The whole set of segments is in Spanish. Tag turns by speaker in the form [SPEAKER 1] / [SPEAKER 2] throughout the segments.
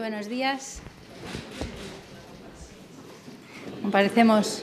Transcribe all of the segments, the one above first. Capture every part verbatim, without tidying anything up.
[SPEAKER 1] buenos días. Comparecemos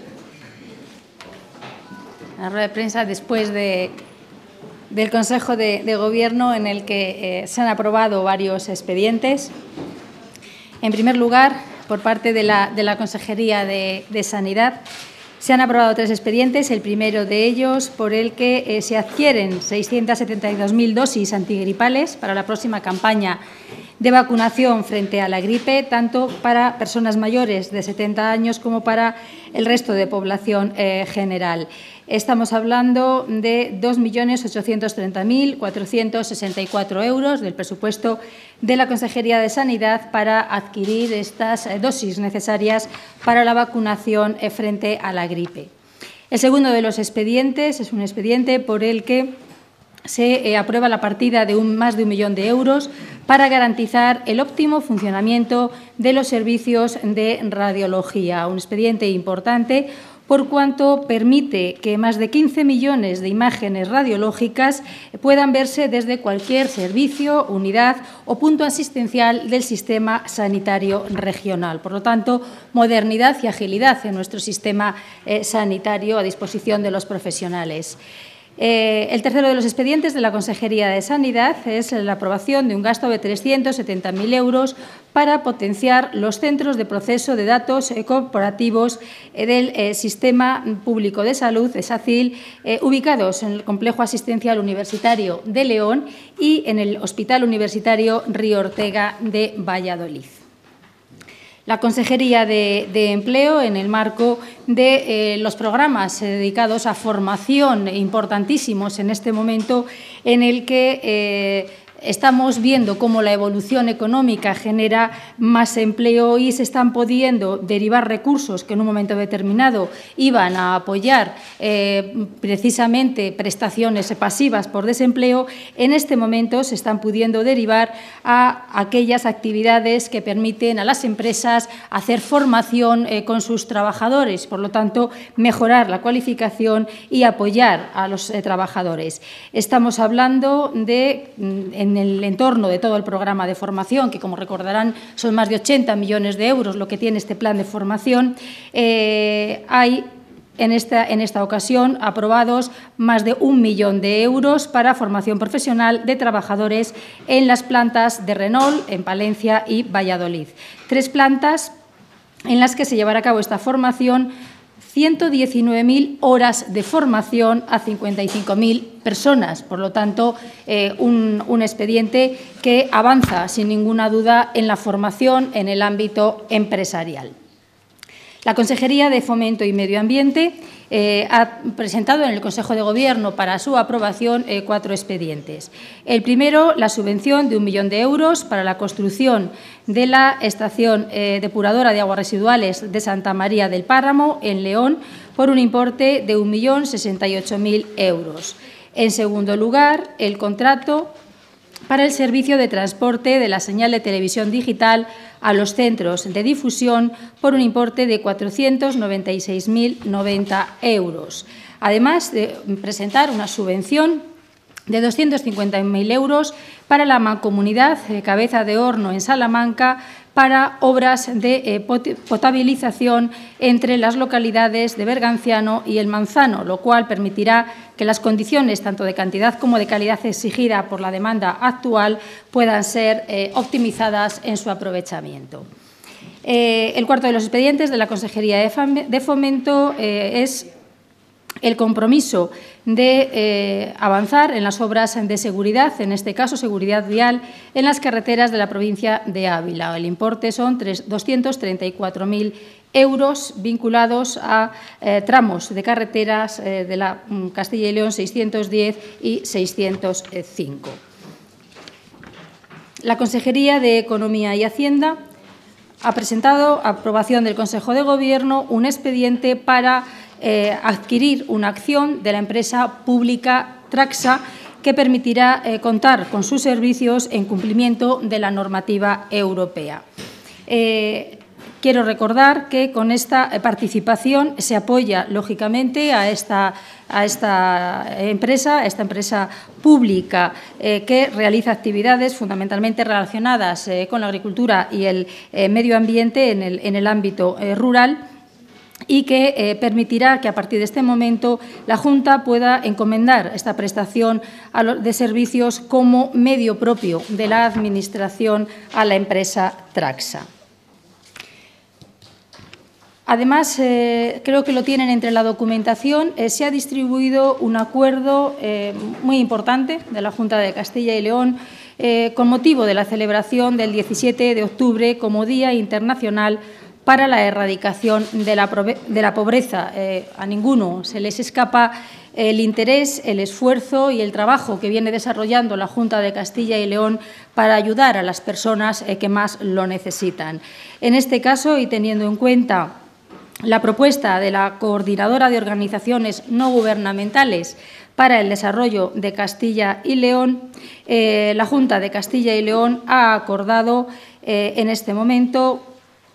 [SPEAKER 1] a la rueda de prensa después de, del Consejo de, de Gobierno en el que eh, se han aprobado varios expedientes. En primer lugar, por parte de la, de la Consejería de, de Sanidad, se han aprobado tres expedientes, el primero de ellos por el que eh, se adquieren seiscientas setenta y dos mil dosis antigripales para la próxima campaña de vacunación frente a la gripe, tanto para personas mayores de setenta años como para el resto de población eh, general. Estamos hablando de dos millones ochocientos treinta mil cuatrocientos sesenta y cuatro euros del presupuesto de la Consejería de Sanidad para adquirir estas dosis necesarias para la vacunación eh, frente a la gripe. El segundo de los expedientes es un expediente por el que se eh, aprueba la partida de un, más de un millón de euros para garantizar el óptimo funcionamiento de los servicios de radiología. Un expediente importante por cuanto permite que más de quince millones de imágenes radiológicas puedan verse desde cualquier servicio, unidad o punto asistencial del sistema sanitario regional. Por lo tanto, modernidad y agilidad en nuestro sistema eh, sanitario a disposición de los profesionales. Eh, el tercero de los expedientes de la Consejería de Sanidad es la aprobación de un gasto de trescientos setenta mil euros para potenciar los centros de proceso de datos eh, corporativos eh, del eh, Sistema Público de Salud, de SACIL, eh, ubicados en el Complejo Asistencial Universitario de León y en el Hospital Universitario Río Ortega de Valladolid. La Consejería de, de Empleo, en el marco de eh, los programas eh, dedicados a formación importantísimos en este momento en el que eh, estamos viendo cómo la evolución económica genera más empleo y se están pudiendo derivar recursos que en un momento determinado iban a apoyar eh, precisamente prestaciones pasivas por desempleo, en este momento se están pudiendo derivar a aquellas actividades que permiten a las empresas hacer formación eh, con sus trabajadores, por lo tanto, mejorar la cualificación y apoyar a los eh, trabajadores. Estamos hablando de, en el entorno de todo el programa de formación, que como recordarán son más de ochenta millones de euros lo que tiene este plan de formación, eh, hay en esta, en esta ocasión aprobados más de un millón de euros para formación profesional de trabajadores en las plantas de Renault, en Palencia y Valladolid. Tres plantas en las que se llevará a cabo esta formación, ciento diecinueve mil horas de formación a cincuenta y cinco mil personas. Por lo tanto, eh, un, un expediente que avanza sin ninguna duda en la formación en el ámbito empresarial. La Consejería de Fomento y Medio Ambiente eh, ha presentado en el Consejo de Gobierno para su aprobación eh, cuatro expedientes. El primero, la subvención de un millón de euros para la construcción de la estación eh, depuradora de aguas residuales de Santa María del Páramo, en León, por un importe de un millón sesenta y ocho mil euros. En segundo lugar, el contrato para el servicio de transporte de la señal de televisión digital a los centros de difusión por un importe de cuatrocientos noventa y seis mil noventa euros. Además de presentar una subvención de doscientos cincuenta mil euros para la Mancomunidad de Cabeza de Horno en Salamanca para obras de eh, potabilización entre las localidades de Berganciano y El Manzano, lo cual permitirá que las condiciones, tanto de cantidad como de calidad exigida por la demanda actual, puedan ser eh, optimizadas en su aprovechamiento. Eh, el cuarto de los expedientes de la Consejería de Fomento eh, es el compromiso de eh, avanzar en las obras de seguridad, en este caso seguridad vial, en las carreteras de la provincia de Ávila. El importe son doscientos treinta y cuatro mil euros vinculados a eh, tramos de carreteras eh, de la um, Castilla y León seiscientos diez y seiscientos cinco. La Consejería de Economía y Hacienda ha presentado a aprobación del Consejo de Gobierno un expediente para Eh, adquirir una acción de la empresa pública Traxa que permitirá eh, contar con sus servicios en cumplimiento de la normativa europea. Eh, quiero recordar que con esta participación se apoya, lógicamente, a esta, a esta empresa, a esta empresa pública eh, que realiza actividades fundamentalmente relacionadas eh, con la agricultura y el eh, medio ambiente en el, en el ámbito eh, rural, y que eh, permitirá que a partir de este momento la Junta pueda encomendar esta prestación de servicios como medio propio de la Administración a la empresa Traxa. Además, eh, creo que lo tienen entre la documentación, eh, se ha distribuido un acuerdo eh, muy importante de la Junta de Castilla y León eh, con motivo de la celebración del diecisiete de octubre como Día Internacional para la erradicación de la, de la pobreza. Eh, a ninguno se les escapa el interés, el esfuerzo y el trabajo que viene desarrollando la Junta de Castilla y León para ayudar a las personas eh, que más lo necesitan. En este caso, y teniendo en cuenta la propuesta de la Coordinadora de Organizaciones No Gubernamentales para el Desarrollo de Castilla y León, eh, la Junta de Castilla y León ha acordado eh, en este momento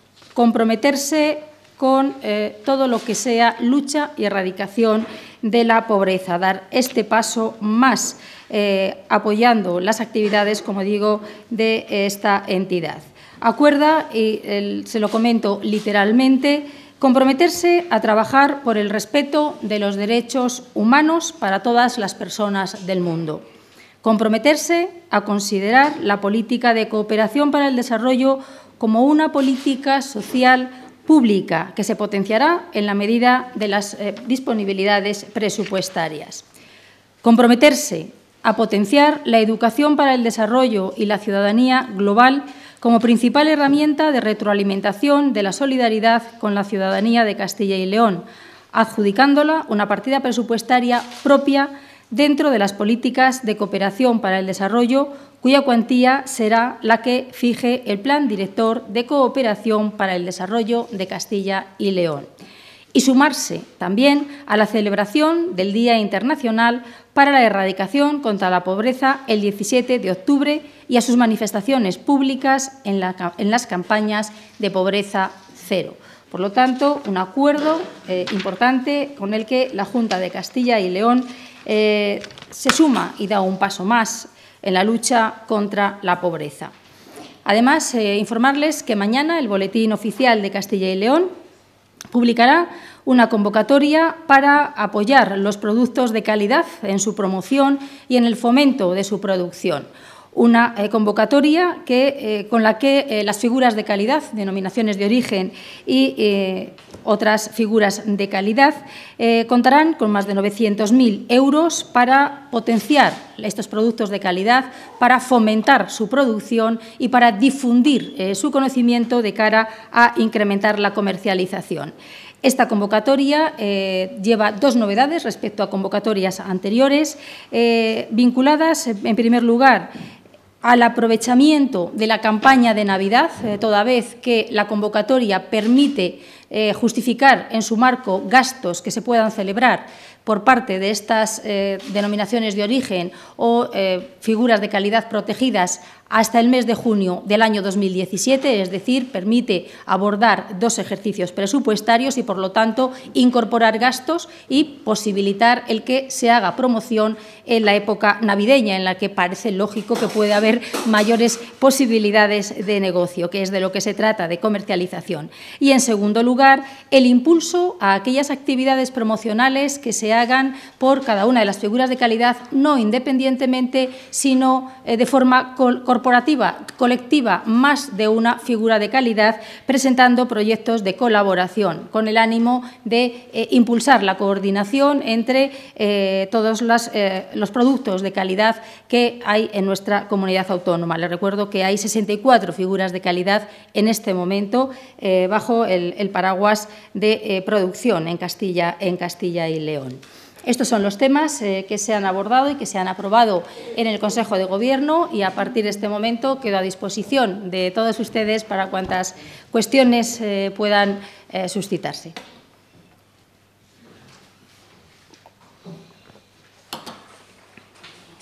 [SPEAKER 1] comprometerse con eh, todo lo que sea lucha y erradicación de la pobreza, dar este paso más eh, apoyando las actividades, como digo, de esta entidad. Acuerda, y el, se lo comento literalmente, comprometerse a trabajar por el respeto de los derechos humanos para todas las personas del mundo. Comprometerse a considerar la política de cooperación para el desarrollo como una política social pública que se potenciará en la medida de las eh, disponibilidades presupuestarias. Comprometerse a potenciar la educación para el desarrollo y la ciudadanía global como principal herramienta de retroalimentación de la solidaridad con la ciudadanía de Castilla y León, adjudicándola una partida presupuestaria propia dentro de las políticas de cooperación para el desarrollo, cuya cuantía será la que fije el Plan Director de Cooperación para el Desarrollo de Castilla y León. Y sumarse también a la celebración del Día Internacional para la Erradicación contra la Pobreza el diecisiete de octubre y a sus manifestaciones públicas en, la, en las campañas de pobreza cero. Por lo tanto, un acuerdo eh, importante con el que la Junta de Castilla y León eh, se suma y da un paso más en la lucha contra la pobreza. Además, eh, informarles que mañana el Boletín Oficial de Castilla y León publicará una convocatoria para apoyar los productos de calidad en su promoción y en el fomento de su producción. Una eh, convocatoria que, eh, con la que eh, las figuras de calidad, denominaciones de origen y eh, otras figuras de calidad eh, contarán con más de novecientos mil euros para potenciar estos productos de calidad, para fomentar su producción y para difundir eh, su conocimiento de cara a incrementar la comercialización. Esta convocatoria eh, lleva dos novedades respecto a convocatorias anteriores, eh, vinculadas, en primer lugar, al aprovechamiento de la campaña de Navidad, eh, toda vez que la convocatoria permite eh, justificar en su marco gastos que se puedan celebrar por parte de estas eh, denominaciones de origen o eh, figuras de calidad protegidas hasta el mes de junio del año dos mil diecisiete, es decir, permite abordar dos ejercicios presupuestarios y, por lo tanto, incorporar gastos y posibilitar el que se haga promoción en la época navideña, en la que parece lógico que puede haber mayores posibilidades de negocio, que es de lo que se trata, de comercialización. Y, en segundo lugar, el impulso a aquellas actividades promocionales que se hagan por cada una de las figuras de calidad, no independientemente, sino eh, de forma corporativa, corporativa, colectiva, más de una figura de calidad, presentando proyectos de colaboración con el ánimo de eh, impulsar la coordinación entre eh, todos las, eh, los productos de calidad que hay en nuestra comunidad autónoma. Les recuerdo que hay sesenta y cuatro figuras de calidad en este momento eh, bajo el, el paraguas de eh, producción en Castilla, en Castilla y León. Estos son los temas eh, que se han abordado y que se han aprobado en el Consejo de Gobierno, y a partir de este momento quedo a disposición de todos ustedes para cuantas cuestiones eh, puedan eh, suscitarse.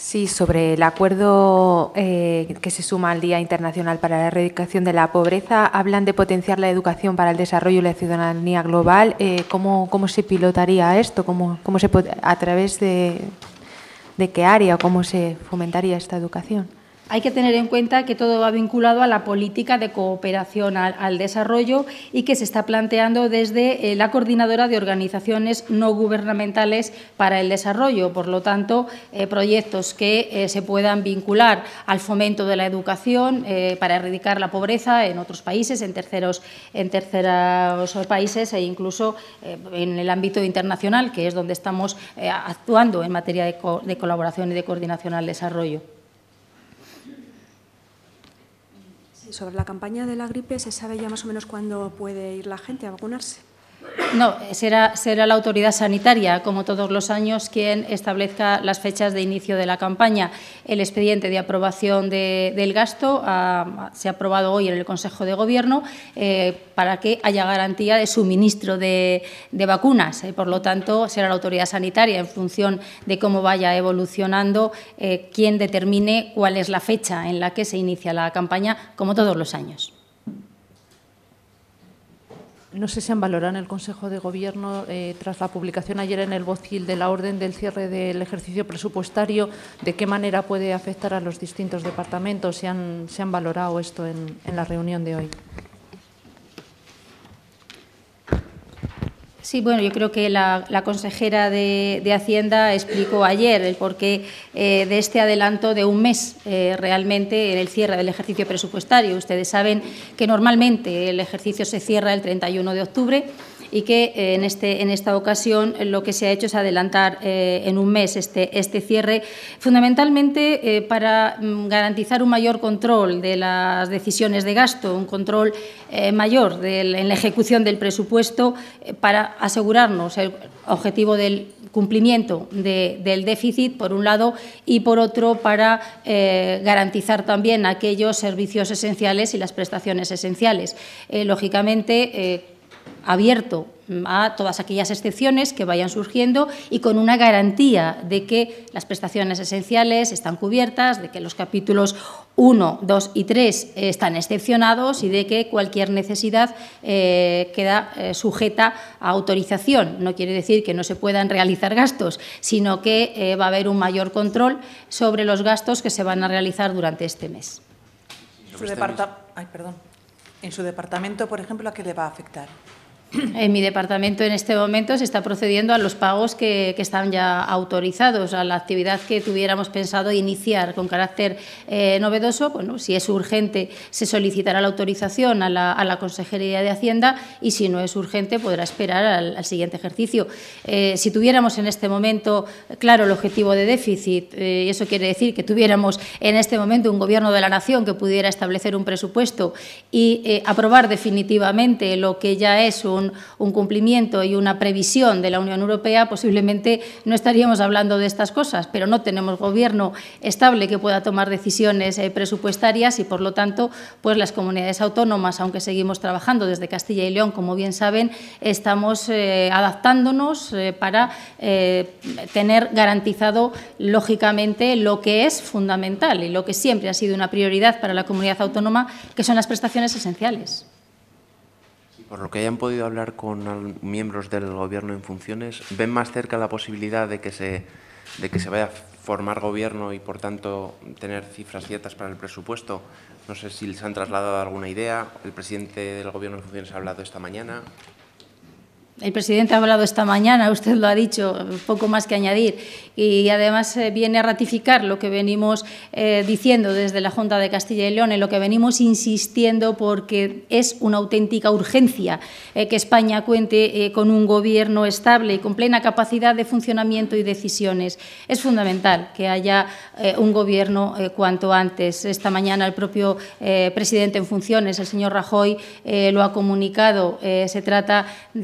[SPEAKER 2] Sí, sobre el acuerdo eh, que se suma al Día Internacional para la Erradicación de la Pobreza, hablan de potenciar la educación para el desarrollo y la ciudadanía global. Eh, ¿cómo, ¿Cómo se pilotaría esto? ¿Cómo, cómo se, ¿A través de, de qué área o cómo se fomentaría esta educación?
[SPEAKER 1] Hay que tener en cuenta que todo va vinculado a la política de cooperación al, al desarrollo y que se está planteando desde eh, la Coordinadora de Organizaciones No Gubernamentales para el Desarrollo. Por lo tanto, eh, proyectos que eh, se puedan vincular al fomento de la educación eh, para erradicar la pobreza en otros países, en terceros, en terceros países e incluso eh, en el ámbito internacional, que es donde estamos eh, actuando en materia de, co de colaboración y de coordinación al desarrollo.
[SPEAKER 3] Sobre la campaña de la gripe, ¿se sabe ya más o menos cuándo puede ir la gente a vacunarse?
[SPEAKER 1] No, será, será la autoridad sanitaria, como todos los años, quien establezca las fechas de inicio de la campaña. El expediente de aprobación de, del gasto uh, se ha aprobado hoy en el Consejo de Gobierno eh, para que haya garantía de suministro de, de vacunas. Eh, por lo tanto, será la autoridad sanitaria, en función de cómo vaya evolucionando, eh, quien determine cuál es la fecha en la que se inicia la campaña, como todos los años.
[SPEAKER 4] No sé si han valorado en el Consejo de Gobierno, eh, tras la publicación ayer en el Vocil de la orden del cierre del ejercicio presupuestario, de qué manera puede afectar a los distintos departamentos. ¿Se han, se han valorado esto en, en la reunión de hoy?
[SPEAKER 1] Sí, bueno, yo creo que la, la consejera de, de Hacienda explicó ayer el porqué eh, de este adelanto de un mes eh, realmente en el cierre del ejercicio presupuestario. Ustedes saben que normalmente el ejercicio se cierra el treinta y uno de octubre y que eh, en, este, en esta ocasión lo que se ha hecho es adelantar eh, en un mes este, este cierre, fundamentalmente eh, para mm, garantizar un mayor control de las decisiones de gasto, un control eh, mayor del, en la ejecución del presupuesto eh, para asegurarnos el objetivo del cumplimiento de, del déficit, por un lado, y por otro, para eh, garantizar también aquellos servicios esenciales y las prestaciones esenciales. Eh, lógicamente, eh, abierto a todas aquellas excepciones que vayan surgiendo y con una garantía de que las prestaciones esenciales están cubiertas, de que los capítulos uno, dos y tres están excepcionados y de que cualquier necesidad eh, queda eh, sujeta a autorización. No quiere decir que no se puedan realizar gastos, sino que eh, va a haber un mayor control sobre los gastos que se van a realizar durante este mes.
[SPEAKER 5] Su departa... Ay, perdón. En su departamento, por ejemplo, ¿a qué le va a afectar?
[SPEAKER 1] En mi departamento en este momento se está procediendo a los pagos que, que están ya autorizados, a la actividad que tuviéramos pensado iniciar con carácter eh, novedoso. Bueno, si es urgente se solicitará la autorización a la, a la Consejería de Hacienda y si no es urgente podrá esperar al, al siguiente ejercicio. Eh, si tuviéramos en este momento claro el objetivo de déficit, eh, y eso quiere decir que tuviéramos en este momento un Gobierno de la Nación que pudiera establecer un presupuesto y eh, aprobar definitivamente lo que ya es un Un, un cumplimiento y una previsión de la Unión Europea, posiblemente no estaríamos hablando de estas cosas, pero no tenemos gobierno estable que pueda tomar decisiones eh, presupuestarias y, por lo tanto, pues las comunidades autónomas, aunque seguimos trabajando desde Castilla y León, como bien saben, estamos eh, adaptándonos eh, para eh, tener garantizado, lógicamente, lo que es fundamental y lo que siempre ha sido una prioridad para la comunidad autónoma, que son las prestaciones esenciales.
[SPEAKER 6] Por lo que hayan podido hablar con miembros del Gobierno en funciones, ¿ven más cerca la posibilidad de que se, de que se vaya a formar Gobierno y, por tanto, tener cifras ciertas para el presupuesto? No sé si les han trasladado alguna idea. El presidente del Gobierno en funciones ha hablado esta mañana.
[SPEAKER 1] El presidente ha hablado esta mañana, usted lo ha dicho, poco más que añadir, y además eh, viene a ratificar lo que venimos eh, diciendo desde la Junta de Castilla y León, en lo que venimos insistiendo, porque es una auténtica urgencia eh, que España cuente eh, con un Gobierno estable y con plena capacidad de funcionamiento y decisiones. Es fundamental que haya eh, un Gobierno eh, cuanto antes. Esta mañana el propio eh, presidente en funciones, el señor Rajoy, eh, lo ha comunicado. Eh, se trata de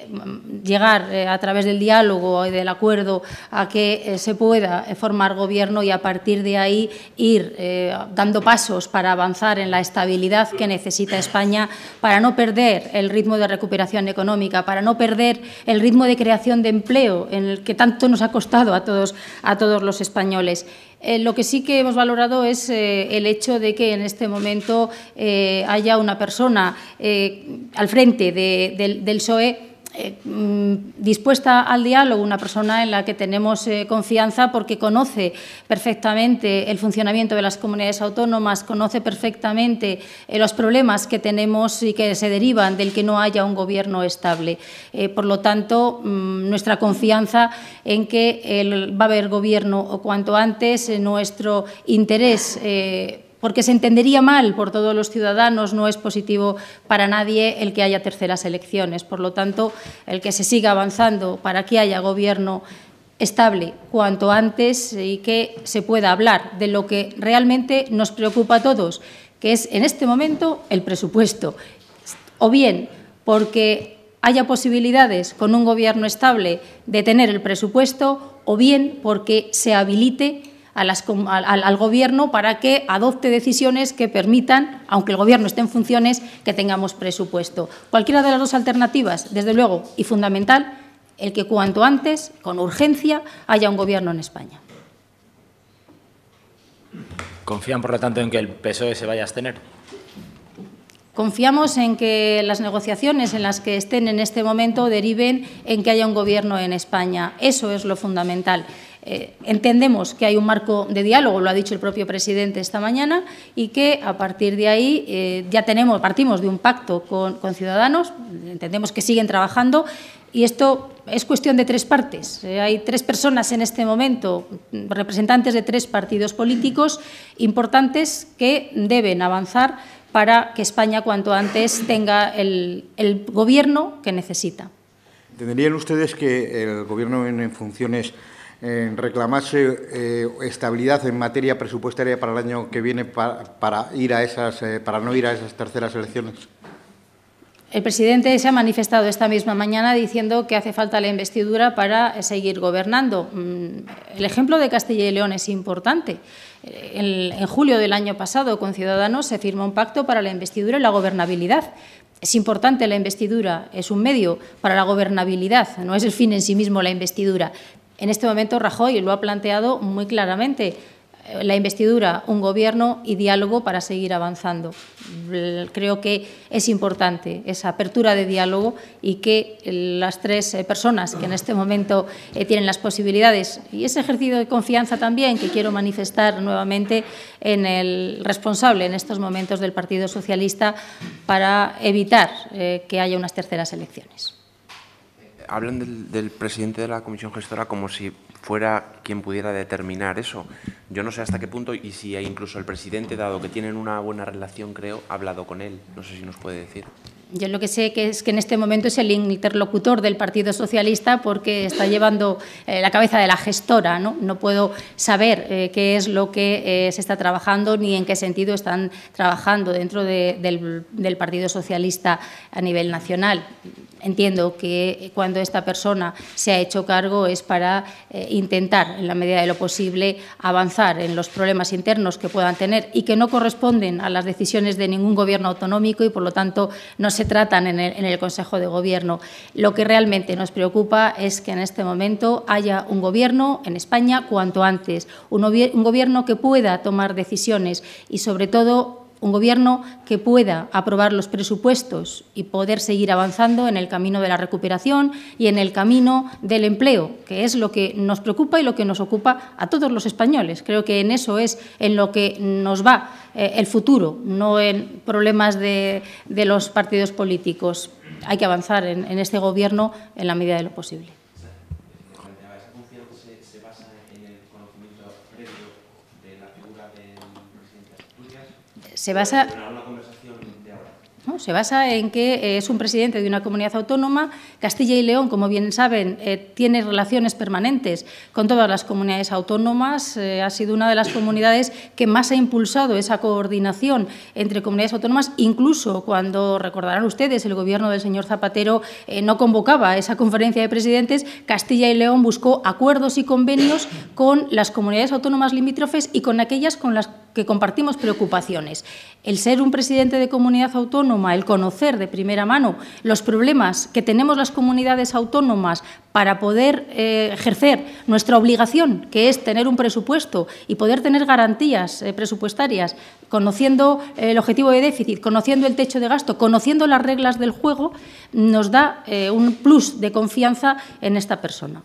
[SPEAKER 1] llegar eh, a través del diálogo y del acuerdo a que eh, se pueda formar gobierno y a partir de ahí ir eh, dando pasos para avanzar en la estabilidad que necesita España para no perder el ritmo de recuperación económica, para no perder el ritmo de creación de empleo en el que tanto nos ha costado a todos, a todos los españoles. Eh, lo que sí que hemos valorado es eh, el hecho de que en este momento eh, haya una persona eh, al frente de, de, del P S O E eh, dispuesta al diálogo, una persona en la que tenemos eh, confianza porque conoce perfectamente el funcionamiento de las comunidades autónomas, conoce perfectamente eh, los problemas que tenemos y que se derivan del que no haya un gobierno estable. Eh, por lo tanto, mmm, nuestra confianza en que el, va a haber gobierno o cuanto antes, eh, nuestro interés eh, porque se entendería mal por todos los ciudadanos, no es positivo para nadie el que haya terceras elecciones. Por lo tanto, el que se siga avanzando para que haya gobierno estable cuanto antes y que se pueda hablar de lo que realmente nos preocupa a todos, que es en este momento el presupuesto. O bien porque haya posibilidades con un gobierno estable de tener el presupuesto, o bien porque se habilite A las, al, al Gobierno para que adopte decisiones que permitan, aunque el Gobierno esté en funciones, que tengamos presupuesto. Cualquiera de las dos alternativas, desde luego, y fundamental, el que cuanto antes, con urgencia, haya un Gobierno en España.
[SPEAKER 7] ¿Confían, por lo tanto, en que el P S O E se vaya a abstener?
[SPEAKER 1] Confiamos en que las negociaciones en las que estén en este momento deriven en que haya un Gobierno en España. Eso es lo fundamental. Eh, entendemos que hay un marco de diálogo, lo ha dicho el propio presidente esta mañana, y que a partir de ahí eh, ya tenemos, partimos de un pacto con, con Ciudadanos, entendemos que siguen trabajando y esto es cuestión de tres partes. Eh, hay tres personas en este momento, representantes de tres partidos políticos importantes que deben avanzar para que España cuanto antes tenga el, el gobierno que necesita.
[SPEAKER 8] ¿Entenderían ustedes que el gobierno en funciones Eh, reclamase eh, estabilidad en materia presupuestaria para el año que viene para, para ir a esas, eh, para no ir a esas terceras elecciones?
[SPEAKER 1] El presidente se ha manifestado esta misma mañana diciendo que hace falta la investidura para seguir gobernando. El ejemplo de Castilla y León es importante. En, en julio del año pasado, con Ciudadanos, se firmó un pacto para la investidura y la gobernabilidad. Es importante la investidura, es un medio para la gobernabilidad, no es el fin en sí mismo la investidura. En este momento Rajoy lo ha planteado muy claramente, la investidura, un gobierno y diálogo para seguir avanzando. Creo que es importante esa apertura de diálogo y que las tres personas que en este momento tienen las posibilidades y ese ejercicio de confianza también que quiero manifestar nuevamente en el responsable en estos momentos del Partido Socialista para evitar eh, que haya unas terceras elecciones.
[SPEAKER 6] Hablan del, del presidente de la Comisión Gestora como si fuera quien pudiera determinar eso. Yo no sé hasta qué punto y si incluso el presidente, dado que tienen una buena relación, creo, ha hablado con él. No sé si nos puede decir.
[SPEAKER 1] Yo lo que sé que es que en este momento es el interlocutor del Partido Socialista porque está llevando eh, la cabeza de la gestora, ¿no? No puedo saber eh, qué es lo que eh, se está trabajando ni en qué sentido están trabajando dentro de, del, del Partido Socialista a nivel nacional. Entiendo que cuando esta persona se ha hecho cargo es para eh, intentar, en la medida de lo posible, avanzar en los problemas internos que puedan tener y que no corresponden a las decisiones de ningún gobierno autonómico y, por lo tanto, no se tratan en el, en el Consejo de Gobierno. Lo que realmente nos preocupa es que en este momento haya un gobierno en España cuanto antes, un, un gobierno que pueda tomar decisiones y, sobre todo, un gobierno que pueda aprobar los presupuestos y poder seguir avanzando en el camino de la recuperación y en el camino del empleo, que es lo que nos preocupa y lo que nos ocupa a todos los españoles. Creo que en eso es en lo que nos va eh, el futuro, no en problemas de, de los partidos políticos. Hay que avanzar en, en este gobierno en la medida de lo posible. Se basa... ¿no? Se basa en que eh, es un presidente de una comunidad autónoma. Castilla y León, como bien saben, eh, tiene relaciones permanentes con todas las comunidades autónomas. Eh, ha sido una de las comunidades que más ha impulsado esa coordinación entre comunidades autónomas, incluso cuando, recordarán ustedes, el Gobierno del señor Zapatero eh, no convocaba esa conferencia de presidentes. Castilla y León buscó acuerdos y convenios con las comunidades autónomas limítrofes y con aquellas con las que compartimos preocupaciones. El ser un presidente de comunidad autónoma, el conocer de primera mano los problemas que tenemos las comunidades autónomas para poder eh, ejercer nuestra obligación, que es tener un presupuesto y poder tener garantías eh, presupuestarias, conociendo el objetivo de déficit, conociendo el techo de gasto, conociendo las reglas del juego, nos da eh, un plus de confianza en esta persona.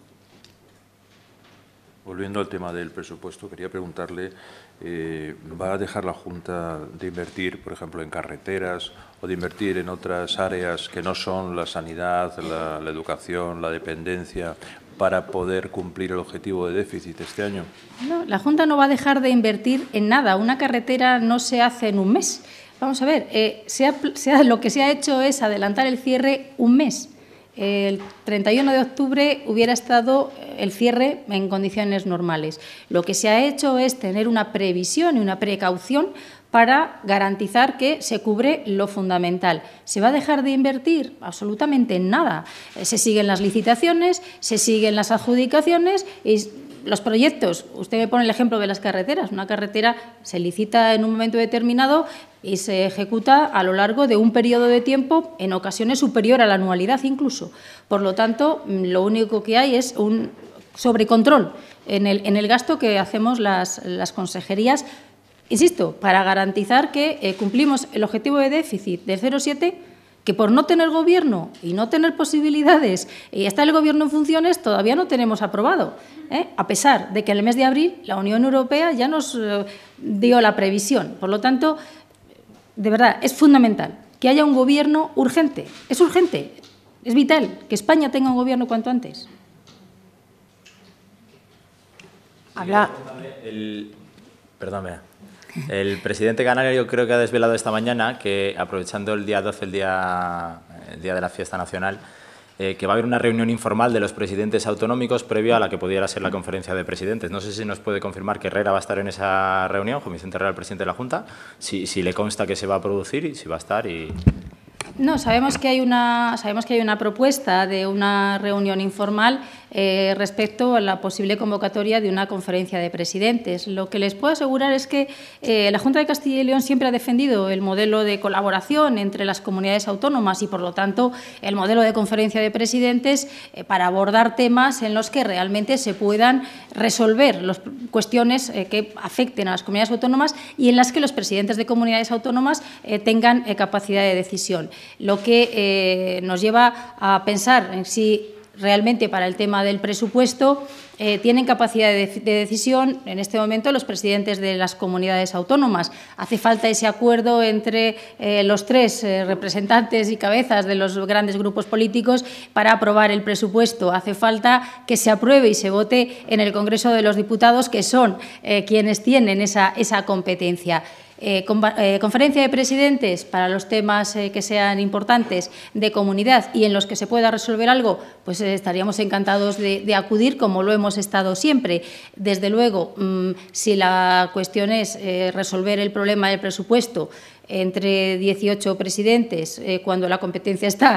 [SPEAKER 9] Volviendo al tema del presupuesto, quería preguntarle, eh, ¿va a dejar la Junta de invertir, por ejemplo, en carreteras o de invertir en otras áreas que no son la sanidad, la, la educación, la dependencia, para poder cumplir el objetivo de déficit este año?
[SPEAKER 1] No, la Junta no va a dejar de invertir en nada. Una carretera no se hace en un mes. Vamos a ver, eh, se ha, se ha, lo que se ha hecho es adelantar el cierre un mes. El treinta y uno de octubre hubiera estado el cierre en condiciones normales. Lo que se ha hecho es tener una previsión y una precaución para garantizar que se cubre lo fundamental. ¿Se va a dejar de invertir? Absolutamente nada. Se siguen las licitaciones, se siguen las adjudicaciones y los proyectos. Usted me pone el ejemplo de las carreteras. Una carretera se licita en un momento determinado y se ejecuta a lo largo de un periodo de tiempo, en ocasiones superior a la anualidad incluso. Por lo tanto, lo único que hay es un sobrecontrol en el, en el gasto que hacemos las, las consejerías, insisto, para garantizar que eh, cumplimos el objetivo de déficit del cero coma siete, que por no tener gobierno y no tener posibilidades y está el gobierno en funciones, todavía no tenemos aprobado, ¿eh? A pesar de que en el mes de abril la Unión Europea ya nos eh, dio la previsión. Por lo tanto, de verdad, es fundamental que haya un gobierno urgente. Es urgente, es vital que España tenga un gobierno cuanto antes.
[SPEAKER 2] Habla.
[SPEAKER 7] El, perdón, vea. El presidente canario creo que ha desvelado esta mañana que, aprovechando el día doce, el día, el día de la fiesta nacional, eh, que va a haber una reunión informal de los presidentes autonómicos previo a la que pudiera ser la conferencia de presidentes. No sé si nos puede confirmar que Herrera va a estar en esa reunión, Juan Vicente Herrera, el presidente de la Junta, si, si le consta que se va a producir y si va a estar. Y...
[SPEAKER 1] No, sabemos que hay una, sabemos que hay una propuesta de una reunión informal eh, respecto a la posible convocatoria de una conferencia de presidentes. Lo que les puedo asegurar es que eh, la Junta de Castilla y León siempre ha defendido el modelo de colaboración entre las comunidades autónomas y, por lo tanto, el modelo de conferencia de presidentes eh, para abordar temas en los que realmente se puedan resolver las cuestiones eh, que afecten a las comunidades autónomas y en las que los presidentes de comunidades autónomas eh, tengan eh, capacidad de decisión. Lo que eh, nos lleva a pensar en si realmente para el tema del presupuesto eh, tienen capacidad de, de decisión en este momento los presidentes de las comunidades autónomas. Hace falta ese acuerdo entre eh, los tres eh, representantes y cabezas de los grandes grupos políticos para aprobar el presupuesto. Hace falta que se apruebe y se vote en el Congreso de los Diputados, que son eh, quienes tienen esa, esa competencia. Eh, con, eh, conferencia de presidentes para los temas eh, que sean importantes de comunidad y en los que se pueda resolver algo, pues eh, estaríamos encantados de, de acudir, como lo hemos estado siempre. Desde luego, mmm, si la cuestión es eh, resolver el problema del presupuesto entre dieciocho presidentes, eh, cuando la competencia está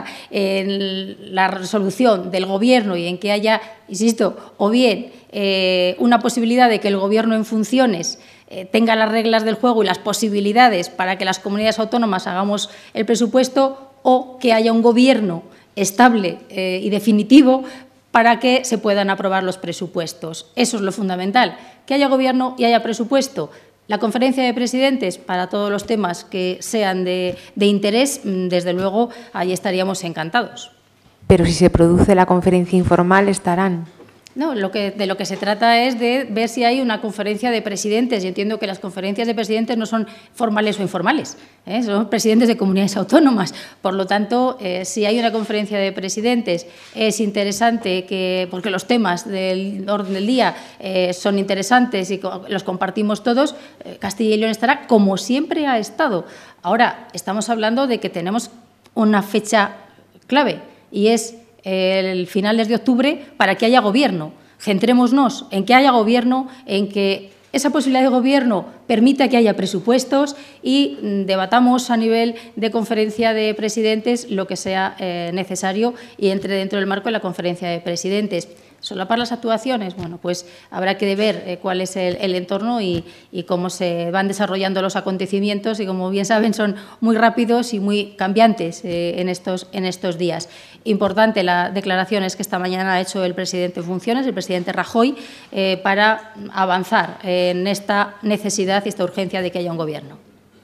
[SPEAKER 1] en la resolución del Gobierno y en que haya, insisto, o bien eh, una posibilidad de que el Gobierno en funciones eh, tenga las reglas del juego y las posibilidades para que las comunidades autónomas hagamos el presupuesto, o que haya un Gobierno estable eh, y definitivo para que se puedan aprobar los presupuestos. Eso es lo fundamental, que haya Gobierno y haya presupuesto. La conferencia de presidentes para todos los temas que sean de, de interés, desde luego, ahí estaríamos encantados.
[SPEAKER 2] Pero si se produce la conferencia informal, ¿estarán?
[SPEAKER 1] No, lo que, de lo que se trata es de ver si hay una conferencia de presidentes. Yo entiendo que las conferencias de presidentes no son formales o informales, ¿eh? Son presidentes de comunidades autónomas. Por lo tanto, eh, si hay una conferencia de presidentes, es interesante que, porque los temas del orden del día eh, son interesantes y co los compartimos todos, eh, Castilla y León estará como siempre ha estado. Ahora, estamos hablando de que tenemos una fecha clave y es el finales de octubre para que haya gobierno. Centrémonos en que haya gobierno, en que esa posibilidad de gobierno permita que haya presupuestos y debatamos a nivel de conferencia de presidentes lo que sea eh, necesario y entre dentro del marco de la conferencia de presidentes. ¿Solapar las actuaciones? Bueno, pues habrá que ver eh, cuál es el, el entorno y, y cómo se van desarrollando los acontecimientos y, como bien saben, son muy rápidos y muy cambiantes eh, en, estos, en estos días. Importante las declaraciones que esta mañana ha hecho el presidente en funciones, el presidente Rajoy, eh, para avanzar en esta necesidad y esta urgencia de que haya un gobierno.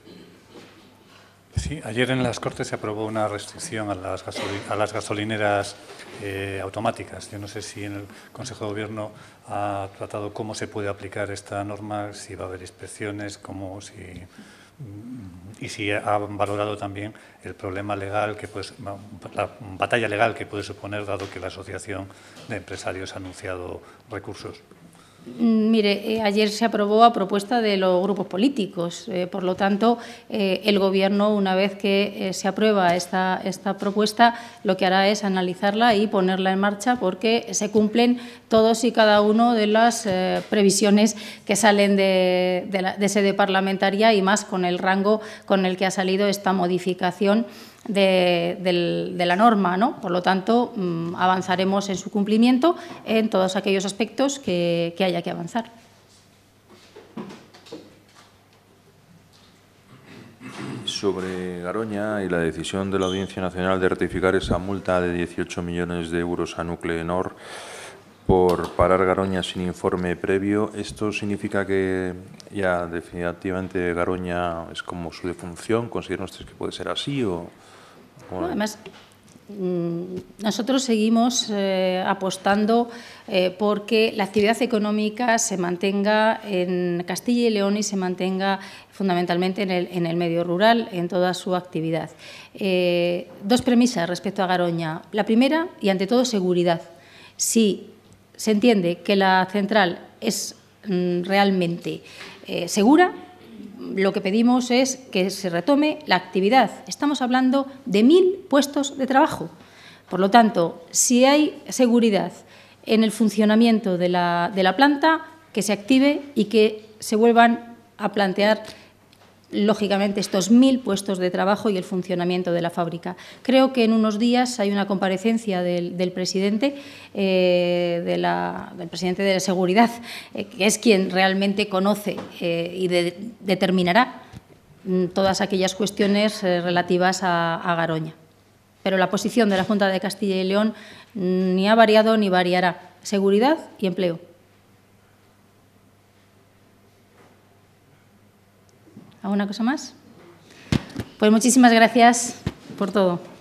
[SPEAKER 10] Sí, ayer en las Cortes se aprobó una restricción a las, gasoli a las gasolineras eh, automáticas. Yo no sé si en el Consejo de Gobierno ha tratado cómo se puede aplicar esta norma, si va a haber inspecciones, cómo, si, y si ha valorado también el problema legal, que pues, la batalla legal que puede suponer, dado que la Asociación de Empresarios ha anunciado recursos.
[SPEAKER 1] Mire, eh, ayer se aprobó a propuesta de los grupos políticos. Eh, por lo tanto, eh, el Gobierno, una vez que eh, se aprueba esta, esta propuesta, lo que hará es analizarla y ponerla en marcha porque se cumplen todos y cada uno de las eh, previsiones que salen de, de, la, de sede parlamentaria y más con el rango con el que ha salido esta modificación De, de, de la norma, ¿no? Por lo tanto, mmm, avanzaremos en su cumplimiento en todos aquellos aspectos que, que haya que avanzar.
[SPEAKER 9] Sobre Garoña y la decisión de la Audiencia Nacional de ratificar esa multa de dieciocho millones de euros a Nuclenor por parar Garoña sin informe previo, ¿esto significa que ya definitivamente Garoña es como su defunción? ¿Consideran ustedes que puede ser así o...?
[SPEAKER 1] No, además, nosotros seguimos eh, apostando eh, porque la actividad económica se mantenga en Castilla y León y se mantenga fundamentalmente en el, en el medio rural, en toda su actividad. Eh, dos premisas respecto a Garoña. La primera, y ante todo, seguridad. Si se entiende que la central es mm, realmente eh, segura, lo que pedimos es que se retome la actividad. Estamos hablando de mil puestos de trabajo. Por lo tanto, si hay seguridad en el funcionamiento de la, de la planta, que se active y que se vuelvan a plantear, lógicamente, estos mil puestos de trabajo y el funcionamiento de la fábrica. Creo que en unos días hay una comparecencia del, del presidente, eh, de la, del presidente de la Seguridad, eh, que es quien realmente conoce eh, y de, determinará todas aquellas cuestiones eh, relativas a, a Garoña. Pero la posición de la Junta de Castilla y León ni ha variado ni variará. Seguridad y empleo. ¿Alguna cosa más? Pues muchísimas gracias por todo.